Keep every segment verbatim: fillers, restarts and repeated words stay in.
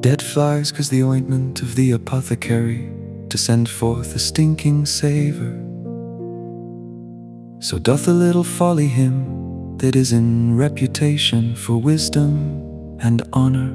Dead flies cause the ointment of the apothecary to send forth a stinking savour. So doth a little folly him that is in reputation for wisdom and honour.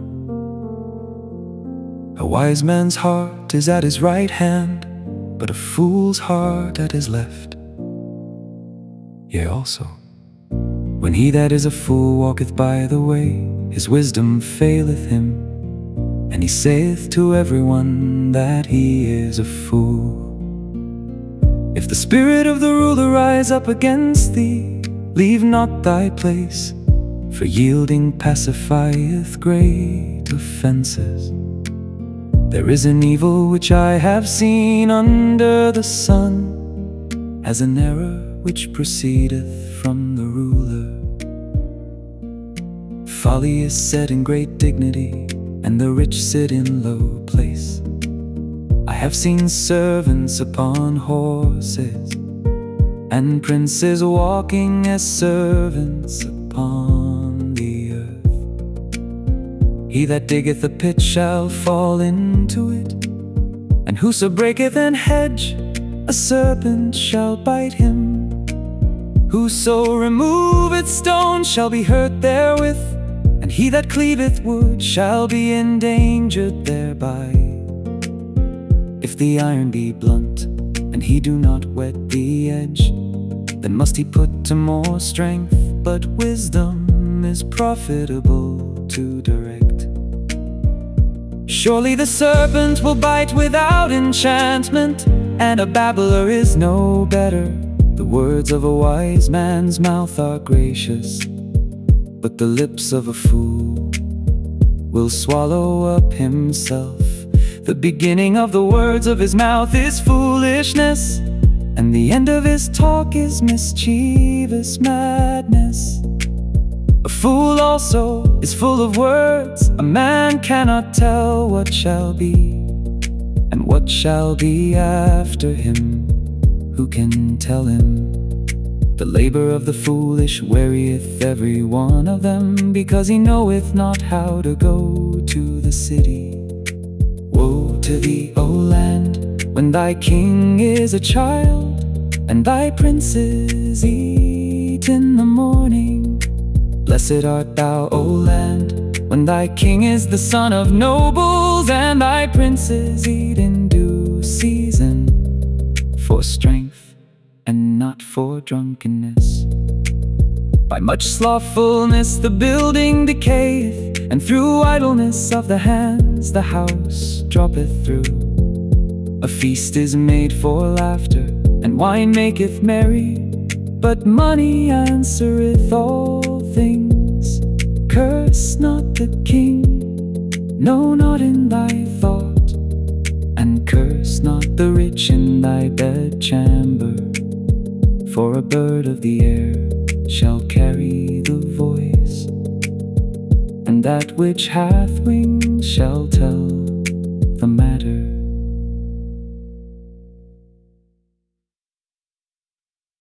A wise man's heart is at his right hand, but a fool's heart at his left. Yea, also, when he that is a fool walketh by the way, his wisdom faileth him, and he saith to everyone that he is a fool. If the spirit of the ruler rise up against thee, leave not thy place, for yielding pacifieth great offences. There is an evil which I have seen under the sun, as an error which proceedeth from the ruler. Folly is set in great dignity, and the rich sit in low place. I have seen servants upon horses, and princes walking as servants upon the earth. He that diggeth a pit shall fall into it, and whoso breaketh an hedge, a serpent shall bite him. Whoso removeth stone shall be hurt therewith, and he that cleaveth wood shall be endangered thereby. If the iron be blunt, and he do not whet the edge, then must he put to more strength, but wisdom is profitable to direct. Surely the serpent will bite without enchantment, and a babbler is no better. The words of a wise man's mouth are gracious, but the lips of a fool will swallow up himself. The beginning of the words of his mouth is foolishness, and the end of his talk is mischievous madness. A fool also is full of words. A man cannot tell what shall be, and what shall be after him. Who can tell him? The labor of the foolish wearieth every one of them, because he knoweth not how to go to the city. Woe to thee, O land, when thy king is a child, and thy princes eat in the morning. Blessed art thou, O land, when thy king is the son of nobles, and thy princes eat in due season, for strength and not for drunkenness. By much slothfulness the building decayeth, and through idleness of the hands the house droppeth through. A feast is made for laughter, and wine maketh merry, but money answereth all things. Curse not the king, no, not in thy thought, and curse not the rich in thy bedchamber. For a bird of the air shall carry the voice, and that which hath wings shall tell